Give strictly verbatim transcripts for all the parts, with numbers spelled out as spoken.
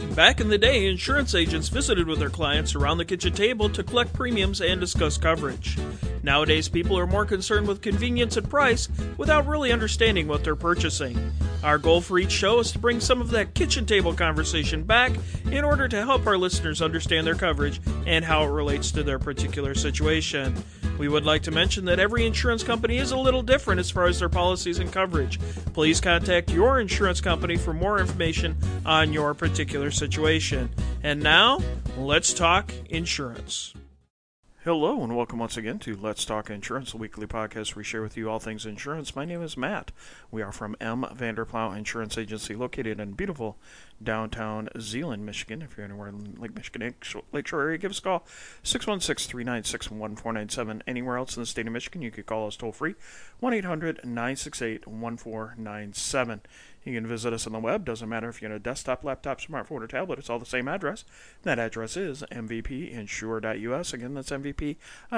Back in the day, insurance agents visited with their clients around the kitchen table to collect premiums and discuss coverage. Nowadays, people are more concerned with convenience and price without really understanding what they're purchasing. Our goal for each show is to bring some of that kitchen table conversation back in order to help our listeners understand their coverage and how it relates to their particular situation. We would like to mention that every insurance company is a little different as far as their policies and coverage. Please contact your insurance company for more information on your particular situation. And now, let's talk insurance. Hello and welcome once again to Let's Talk Insurance, a weekly podcast where we share with you all things insurance. My name is Matt. We are from M. Vanderplow Insurance Agency, located in beautiful downtown Zeeland, Michigan. If you're anywhere in Lake Michigan, Lakeshore area, give us a call, six one six, three nine six, one four nine seven. Anywhere else in the state of Michigan, you could call us toll free, one eight hundred, nine six eight, one four nine seven. You can visit us on the web. Doesn't matter if you're on a desktop, laptop, smartphone, or tablet. It's all the same address. That address is m v p insure dot u s. Again, that's m v p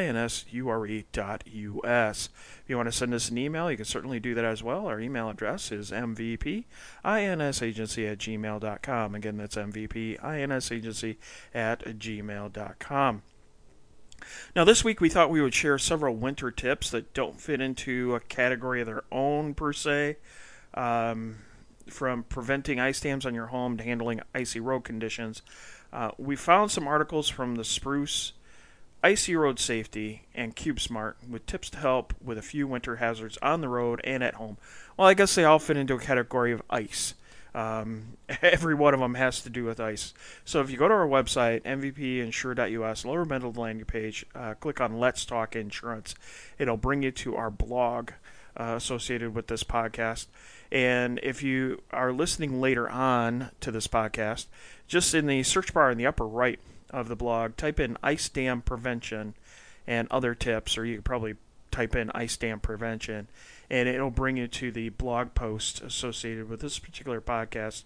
insure dot u s. If you want to send us an email, you can certainly do that as well. Our email address is m v p insagency at gmail dot com. Again, that's m v p insagency at gmail dot com. Now, this week we thought we would share several winter tips that don't fit into a category of their own, per se. Um, from preventing ice dams on your home to handling icy road conditions. Uh, we found some articles from the Spruce, Icy Road Safety, and CubeSmart with tips to help with a few winter hazards on the road and at home. Well, I guess they all fit into a category of ice. Um, every one of them has to do with ice. So if you go to our website, m v p insure dot u s, lower middle of the landing page, uh, click on Let's Talk Insurance. It'll bring you to our blog uh, associated with this podcast. And if you are listening later on to this podcast, just in the search bar in the upper right of the blog, type in ice dam prevention and other tips, or you could probably type in ice dam prevention, and it'll bring you to the blog post associated with this particular podcast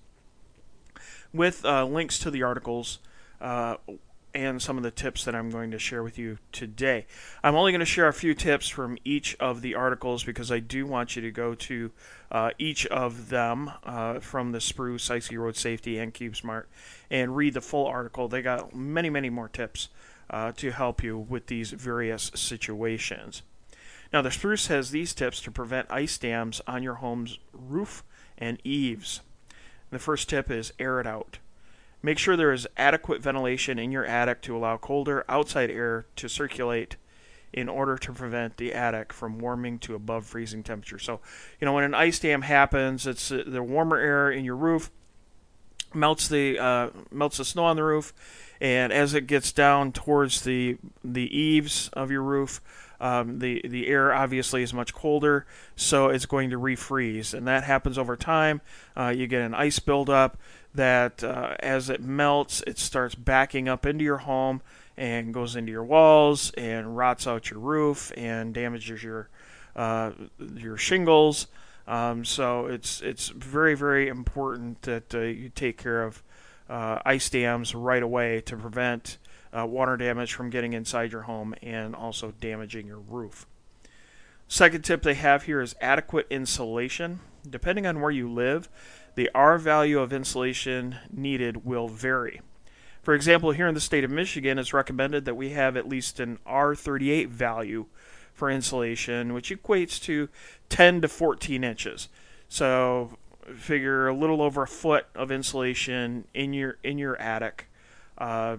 with uh, links to the articles uh, and some of the tips that I'm going to share with you today. I'm only going to share a few tips from each of the articles because I do want you to go to uh, each of them uh, from the Spruce, Icy Road Safety, and CubeSmart and read the full article. They got many, many more tips uh, to help you with these various situations. Now, the Spruce has these tips to prevent ice dams on your home's roof and eaves. The first tip is air it out. Make sure there is adequate ventilation in your attic to allow colder outside air to circulate in order to prevent the attic from warming to above freezing temperature. So, you know, when an ice dam happens, it's uh, the warmer air in your roof melts the uh, melts the snow on the roof, and as it gets down towards the the eaves of your roof, um, the the air obviously is much colder, so it's going to refreeze, and that happens over time. Uh, you get an ice buildup that uh, as it melts, it starts backing up into your home and goes into your walls and rots out your roof and damages your uh, your shingles. Um, so it's it's very, very important that uh, you take care of uh, ice dams right away to prevent uh, water damage from getting inside your home and also damaging your roof. Second tip they have here is adequate insulation. Depending on where you live, the R value of insulation needed will vary. For example, here in the state of Michigan, it's recommended that we have at least an R thirty-eight value for insulation, which equates to ten to fourteen inches. So figure a little over a foot of insulation in your in your attic uh,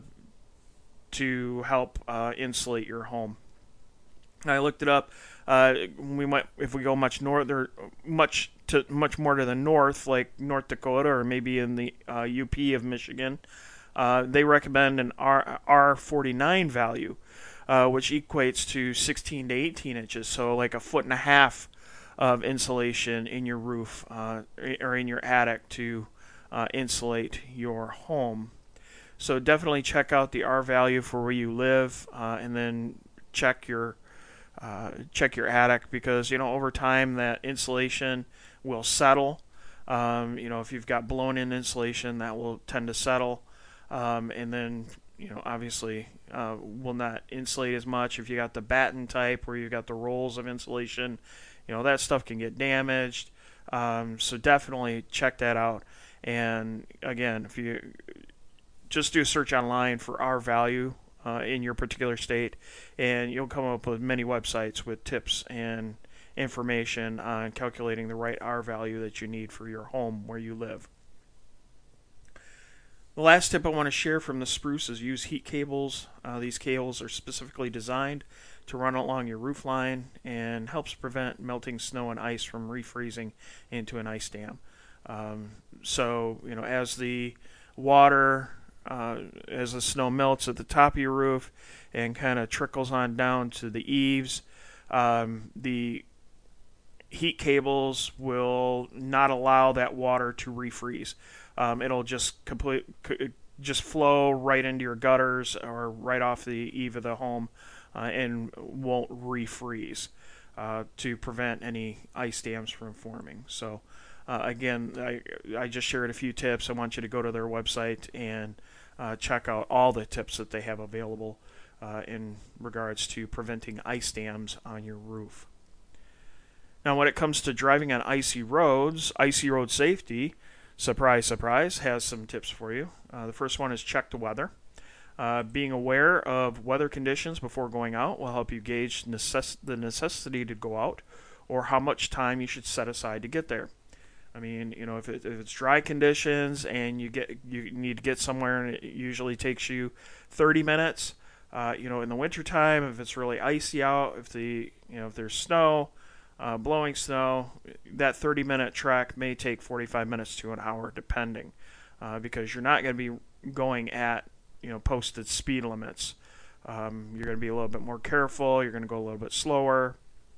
to help uh, insulate your home. I looked it up. Uh, we might, if we go much north or much to much more to the north, like North Dakota or maybe in the uh, U P of Michigan, uh, they recommend an R R forty-nine value, uh, which equates to sixteen to eighteen inches. So like a foot and a half of insulation in your roof uh, or in your attic to uh, insulate your home. So definitely check out the R value for where you live, uh, and then check your Uh, check your attic, because you know over time that insulation will settle. Um, you know if you've got blown in insulation, that will tend to settle, um, and then you know obviously uh, will not insulate as much. If you got the batten type where you've got the rolls of insulation, you know that stuff can get damaged. Um, so definitely check that out. And again, if you just do a search online for R value uh, in your particular state, and you'll come up with many websites with tips and information on calculating the right R value that you need for your home where you live. The last tip I want to share from the spruce is use heat cables. Uh, these cables are specifically designed to run along your roof line and helps prevent melting snow and ice from refreezing into an ice dam. Um, so, you know, as the water, uh, as the snow melts at the top of your roof and kind of trickles on down to the eaves, um, the heat cables will not allow that water to refreeze. Um, it'll just complete, just flow right into your gutters or right off the eave of the home, uh, and won't refreeze uh, to prevent any ice dams from forming. So, uh, again, I I just shared a few tips. I want you to go to their website and uh, check out all the tips that they have available uh, in regards to preventing ice dams on your roof. Now, when it comes to driving on icy roads, Icy Road Safety, surprise, surprise, has some tips for you. Uh, the first one is check the weather. Uh, being aware of weather conditions before going out will help you gauge necess- the necessity to go out or how much time you should set aside to get there. I mean, you know, if, it, if it's dry conditions and you get you need to get somewhere and it usually takes you thirty minutes, uh, you know, in the wintertime, if it's really icy out, if the you know if there's snow, Uh, blowing snow, that thirty minute trek may take forty-five minutes to an hour depending, uh, because you're not going to be going at you know posted speed limits. Um, you're going to be a little bit more careful, you're going to go a little bit slower,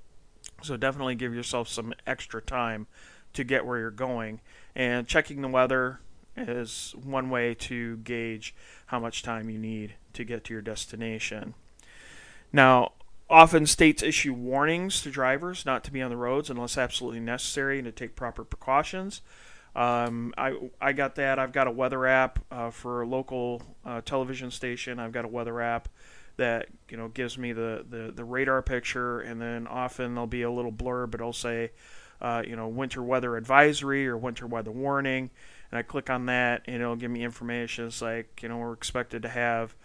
so definitely give yourself some extra time to get where you're going, and checking the weather is one way to gauge how much time you need to get to your destination. Now, often states issue warnings to drivers not to be on the roads unless absolutely necessary and to take proper precautions. Um, I I got that. I've got a weather app uh, for a local uh, television station. I've got a weather app that you know gives me the, the, the radar picture, and then often there'll be a little blurb. It'll say uh, you know winter weather advisory or winter weather warning, and I click on that and it'll give me information. It's like you know we're expected to have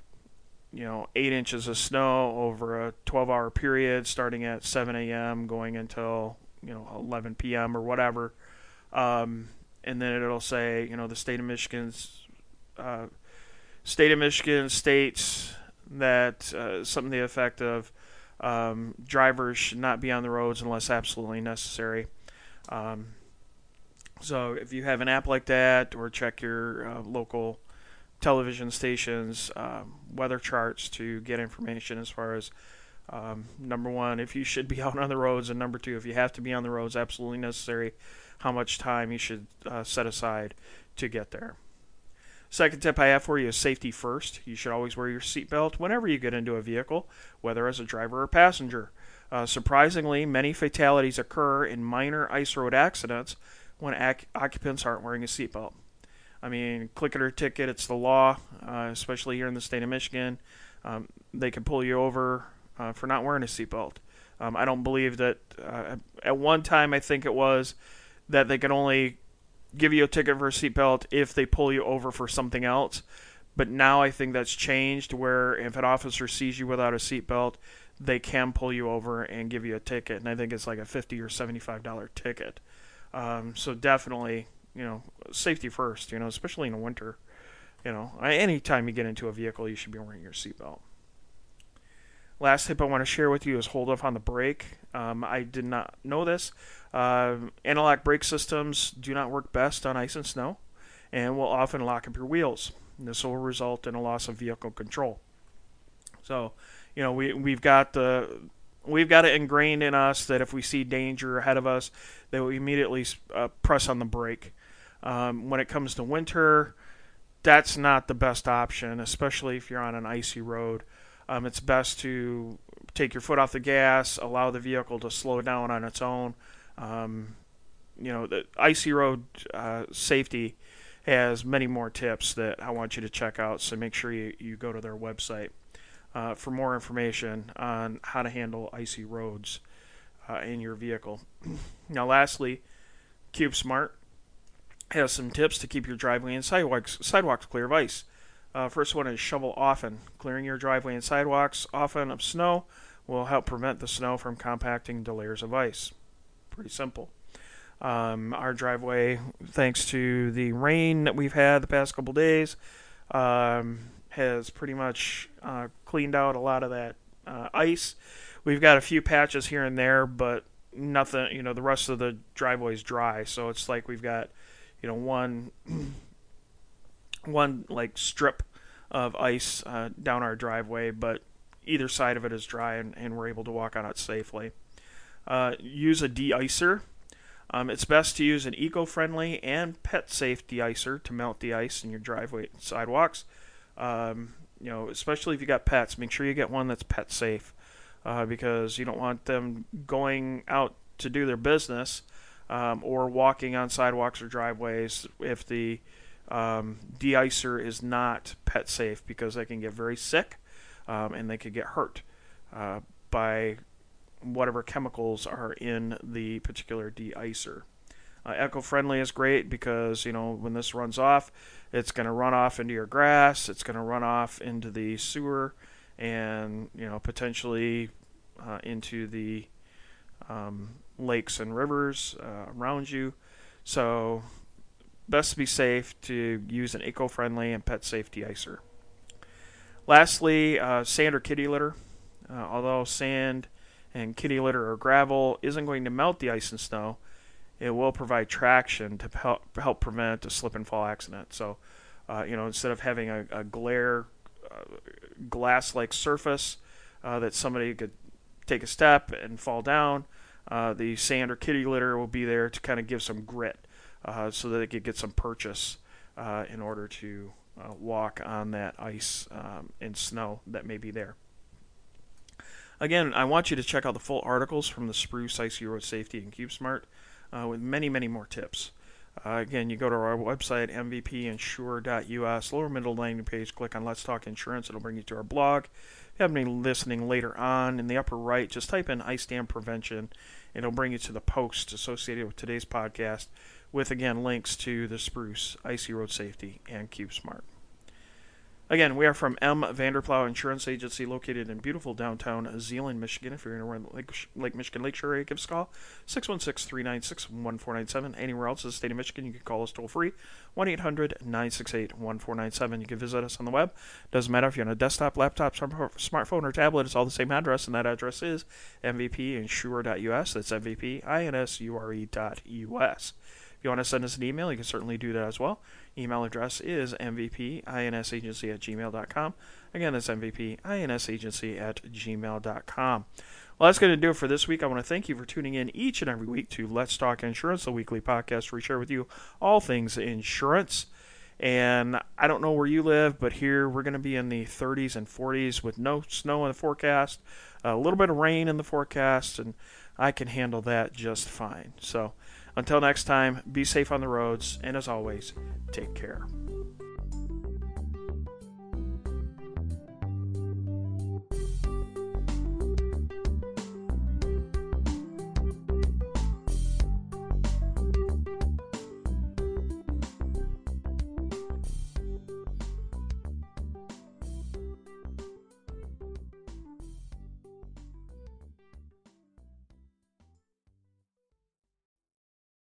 you know, eight inches of snow over a twelve-hour period, starting at seven a.m., going until, you know, eleven p.m. or whatever. Um, and then it'll say, you know, the state of Michigan's, uh, state of Michigan states that uh, something to the effect of um, drivers should not be on the roads unless absolutely necessary. Um, so if you have an app like that, or check your uh, local television stations, um, weather charts to get information as far as um, number one, if you should be out on the roads, and number two, if you have to be on the roads, absolutely necessary, how much time you should uh, set aside to get there. Second tip I have for you is safety first. You should always wear your seatbelt whenever you get into a vehicle, whether as a driver or passenger. Uh, surprisingly, many fatalities occur in minor ice road accidents when ac- occupants aren't wearing a seatbelt. I mean, click it or ticket, it's the law, uh, especially here in the state of Michigan. Um, they can pull you over uh, for not wearing a seatbelt. Um, I don't believe that, uh, at one time I think it was, that they can only give you a ticket for a seatbelt if they pull you over for something else. But now I think that's changed, where if an officer sees you without a seatbelt, they can pull you over and give you a ticket. And I think it's like a fifty dollars or seventy-five dollars ticket. Um, so definitely, you know, safety first, you know, especially in the winter. You know, anytime you get into a vehicle, you should be wearing your seatbelt. Last tip I want to share with you is hold off on the brake. Um, I did not know this. Uh, anti-lock brake systems do not work best on ice and snow, and will often lock up your wheels. This will result in a loss of vehicle control. So, you know, we we've got the we've got it ingrained in us that if we see danger ahead of us, that we immediately uh, press on the brake. Um, when it comes to winter, that's not the best option, especially if you're on an icy road. Um, it's best to take your foot off the gas, allow the vehicle to slow down on its own. Um, you know, the icy road uh, safety has many more tips that I want you to check out, so make sure you, you go to their website uh, for more information on how to handle icy roads uh, in your vehicle. Now, lastly, CubeSmart has some tips to keep your driveway and sidewalks, sidewalks clear of ice. Uh, first one is shovel often. Clearing your driveway and sidewalks often of snow will help prevent the snow from compacting to layers of ice. Pretty simple. Um, our driveway, thanks to the rain that we've had the past couple days, um, has pretty much uh, cleaned out a lot of that uh, ice. We've got a few patches here and there, but nothing, you know, the rest of the driveway is dry. So it's like we've got, you know, one, one like strip of ice uh, down our driveway, but either side of it is dry, and, and we're able to walk on it safely. Uh, use a de-icer. Um, it's best to use an eco-friendly and pet-safe de-icer to melt the ice in your driveway and sidewalks. Um, you know, especially if you got pets, make sure you get one that's pet-safe, uh, because you don't want them going out to do their business um, or walking on sidewalks or driveways if the um, de-icer is not pet-safe, because they can get very sick um, and they could get hurt uh, by whatever chemicals are in the particular de-icer. Uh, eco-friendly is great because, you know, when this runs off, it's going to run off into your grass, it's going to run off into the sewer, and, you know, potentially uh, into the um, lakes and rivers uh, around you. So, best to be safe to use an eco-friendly and pet-safe de-icer. Lastly, uh, sand or kitty litter. Uh, although sand and kitty litter or gravel isn't going to melt the ice and snow, it will provide traction to help, help prevent a slip and fall accident. So, uh, you know, instead of having a, a glare, uh, glass-like surface uh, that somebody could take a step and fall down, uh, the sand or kitty litter will be there to kind of give some grit uh, so that they could get some purchase uh, in order to uh, walk on that ice um, and snow that may be there. Again, I want you to check out the full articles from the Spruce, Icy Road Safety, and CubeSmart uh, with many, many more tips. Uh, again, you go to our website, m v p insure dot u s, lower middle landing page, click on Let's Talk Insurance. It'll bring you to our blog. If you happen to be listening later on, in the upper right, just type in ice dam prevention, and it'll bring you to the post associated with today's podcast with, again, links to the Spruce, Icy Road Safety, and CubeSmart. Again, we are from M. Vanderplow Insurance Agency, located in beautiful downtown Zeeland, Michigan. If you're in around Lake, Lake Michigan Lakeshore area, give us a call, six one six, three nine six, one four nine seven. Anywhere else in the state of Michigan, you can call us toll-free, one eight hundred, nine six eight, one four nine seven. You can visit us on the web. Doesn't matter if you're on a desktop, laptop, smartphone, or tablet, it's all the same address, and that address is m v p insure dot u s. That's M V P insure dot u s. If you want to send us an email, you can certainly do that as well. Email address is m v p insagency at gmail dot com. Again, that's m v p insagency at gmail dot com. Well, that's going to do it for this week. I want to thank you for tuning in each and every week to Let's Talk Insurance, a weekly podcast where we share with you all things insurance. And I don't know where you live, but here we're going to be in the thirties and forties with no snow in the forecast, a little bit of rain in the forecast, and I can handle that just fine. So, until next time, be safe on the roads, and as always, take care.